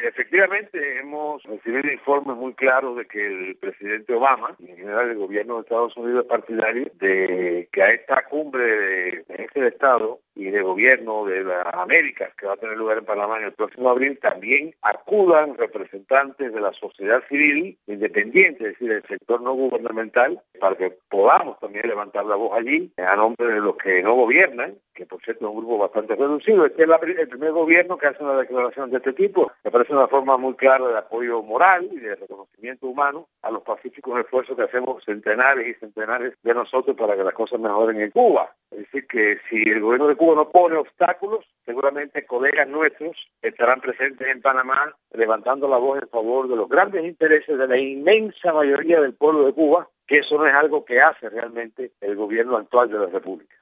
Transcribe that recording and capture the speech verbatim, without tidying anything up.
Efectivamente, hemos recibido informes muy claros de que el presidente Obama y en general el gobierno de Estados Unidos es partidario de que a esta cumbre de jefe de Estado y de gobierno de las Américas, que va a tener lugar en Panamá en el próximo abril, también acudan representantes de la sociedad civil independiente, es decir, del sector no gubernamental, para que podamos también levantar la voz allí a nombre de los que no gobiernan, que por cierto es un grupo bastante reducido. Este es la, el primer gobierno que hace una declaración de este tipo. Me parece una forma muy clara de apoyo moral y de reconocimiento humano a los pacíficos esfuerzos que hacemos centenares y centenares de nosotros para que las cosas mejoren en Cuba. Es decir, que si el gobierno de Cuba no pone obstáculos, seguramente colegas nuestros estarán presentes en Panamá levantando la voz en favor de los grandes intereses de la inmensa mayoría del pueblo de Cuba, que eso no es algo que hace realmente el gobierno actual de la República.